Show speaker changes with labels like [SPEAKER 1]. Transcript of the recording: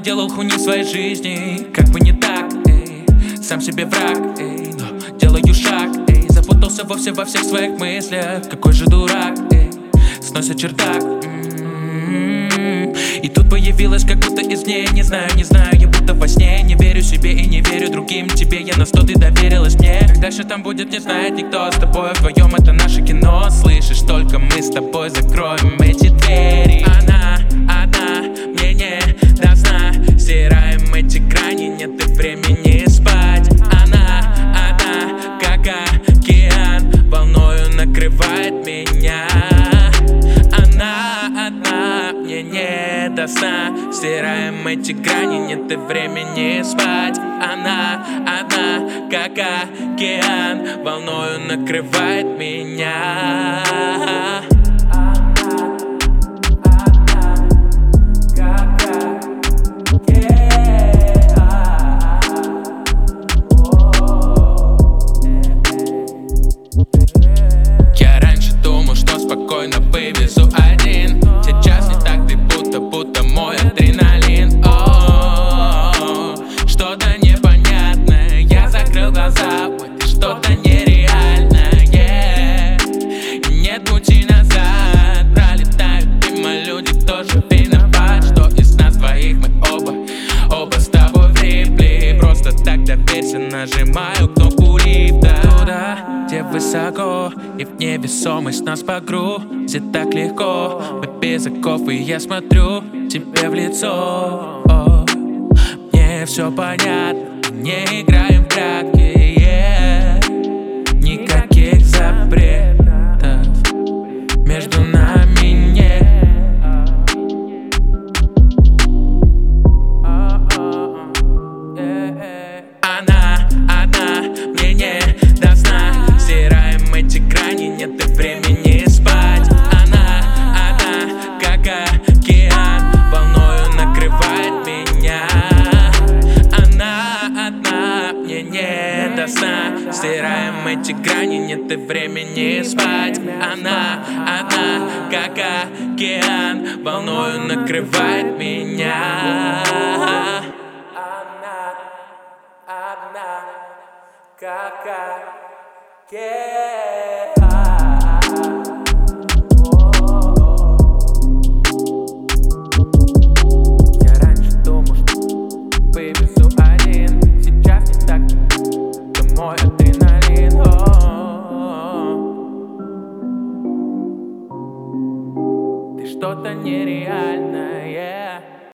[SPEAKER 1] наделал хуйни в своей жизни. Как бы не так, эй, сам себе враг, эй, но делаю шаг, эй, запутался вовсе во всех своих мыслях. Какой же дурак, эй, сносит чердак. И тут появилась как будто извне. Не знаю, я будто во сне. Не верю себе и не верю другим. Тебе я на 100, ты доверилась мне. Как дальше там будет, не знает никто. С тобой вдвоем это наше кино. Слышишь, только мы с тобой закроем эти двери. Она одна, мне не до сна. Стираем эти грани, нет и времени спать. Она одна, как океан, волною накрывает меня. Она одна, мне не до сна. Стираем эти грани, нет и времени спать. Она одна, как океан, волною накрывает меня. Я раньше думал, что спокойно вывезу один. Сейчас не так, ты будто мой адреналин. Что-то непонятное, я закрыл глаза. Это что-то нереальное. Нет пути назад. Пролетают мимо люди, тоже виноват. Что из нас двоих мы оба с тобой влипли. Просто так доверься, нажимаю кнопку лифта. Туда, где высоко, и в невесомость нас погрузит так легко. Мы без оков, и я смотрю тебе в лицо. Мне все понятно, мы не играем в прятки. Никаких запретов между нами нет. Она одна, мне не до сна. Стираем эти грани, нет и времени спать. Она одна, как океан, волною накрывает меня. Она одна, мне не до сна. Стираем эти грани, нет и времени спать. Она одна, как океан, волною накрывает меня. Одна, как океан. Я раньше думал, что вывезу один. Сейчас не так, ты мой адреналин. Ты что-то нереальное.